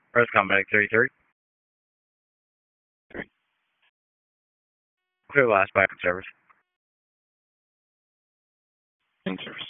Rescom Medic 33. Three. Clear last back in service. In service.